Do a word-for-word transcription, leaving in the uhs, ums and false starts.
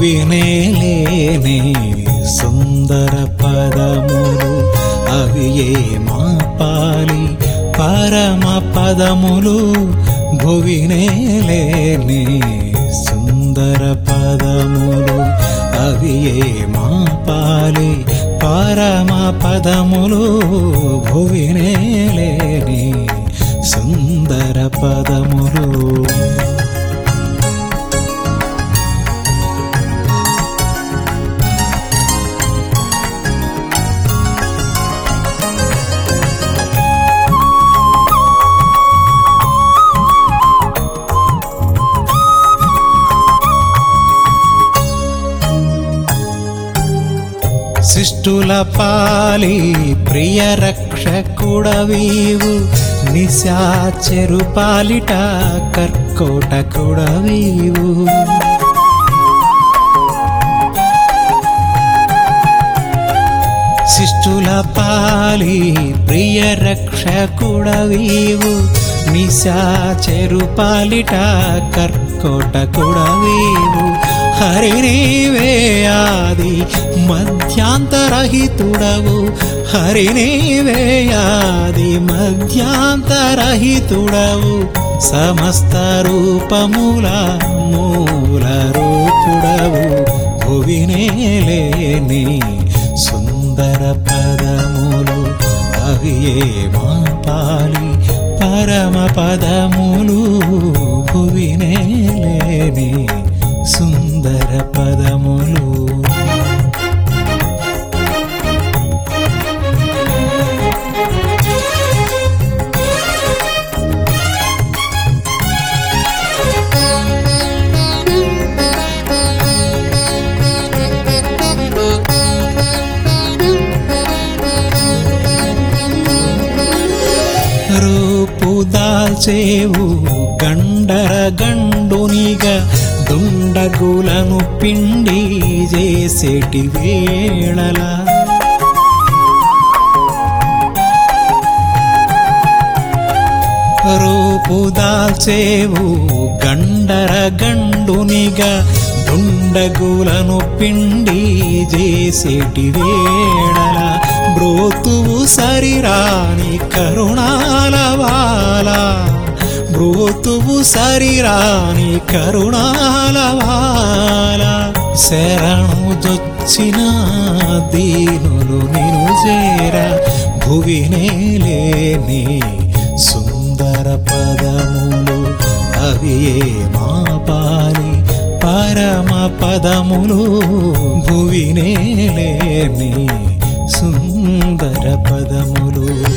భువినేలేని సుందర పదములు అవి ఏ మా పాలి పరమ పదములు భువినేలేని సుందర పదములు అవి ఏ మా పాలి పరమ పదములు భువినేలేని సుందర పదములు శిష్టుల పాలి ప్రియ రక్షకుడవీవు నిశాచెరు పాలిట కర్కోటకుడవీవు శిష్టుల పాలి ప్రియ రక్షకుడవీవు నిశాచెరు పాలిట కర్కోటకుడవీవు హరి నీవే ఆది మధ్యాంతరహితుడవు హరి నీవే ఆది మధ్యాంతరహితుడవు సమస్త రూపముల మూల రూపుడవు భువినేలేని సుందర పదములు అవి ఏ మా పాలి పరమ పదములు భువినేలేని సుందర పదములు రూపు దాల్చేవు గండర గండునిగా దుండగులను పిండి చేసేటి వేళల రూపు దాల్చేవు గండర గండునిగా దుండగులను పిండి చేసేటి వేళల బ్రోతువు సరిరాని కరుణాల వాలా బ్రోతువు సరిరాని కరుణాల వాల శరణు జొచ్చిన దీనులు నిను చేర భువినేలేని సుందర పదములు అవి ఏ మా పాలి పరమ పదములు భువినేలేని సుందర పదములు